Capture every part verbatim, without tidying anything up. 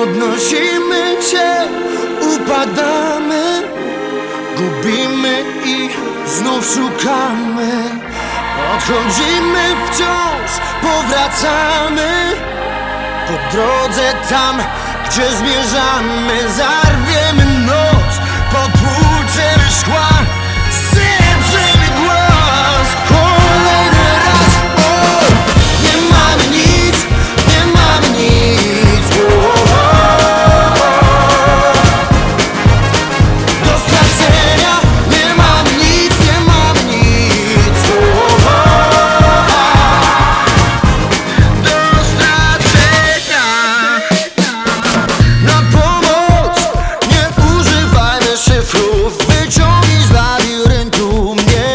Podnosimy się, upadamy, gubimy i znów szukamy. Odchodzimy wciąż, powracamy. Po drodze tam, gdzie zmierzamy, zarwiemy noc, potłuczemy szkła, zedrzemy głos. Kolejny raz, o, nie mamy nic, nie mamy nic, o, o, o. Do stracenia, nie mamy nic, nie mamy nic, o, o, o. Do stracenia. Na pomoc nie używajmy szyfrów, wyciągnij z labiryntu mnie.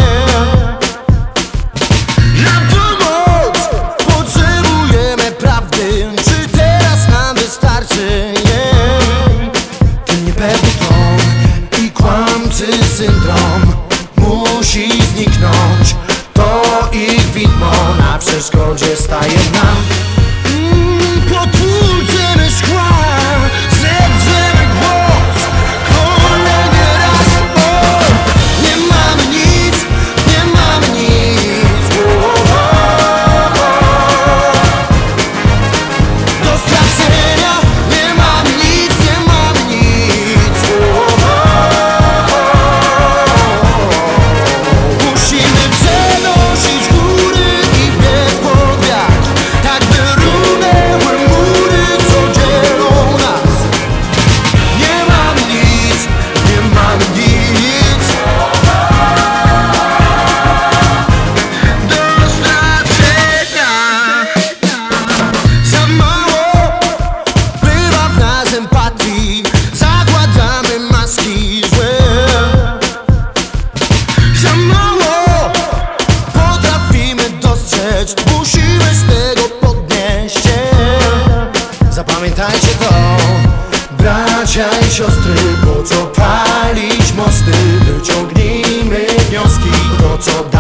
Na pomoc potrzebujemy prawdy, czy teraz nam wystarczy jej? Ten niepewny ton i kłamcy syndrom musi zniknąć. To ich widmo na przeszkodzie staje nam. Mm, potłuczemy szkła, zedrzemy głos. Kolejny raz, o, nie mamy nic, nie mamy nic, o, o, o. Do stracenia, nie mamy nic, nie mamy nic, o, o, o. Musimy przenosić góry i biec pod wiatr, tak by runęły mury, co dzielą nas. Nie mamy nic, nie mamy nic. Do stracenia. Za mało bywa w nas empatii, zakładamy maski złe. Za mało potrafimy dostrzec, musimy z tego podnieść się. Zapamiętajcie to, bracia i siostry, po co palić mosty? Wyciągnijmy wnioski, to co da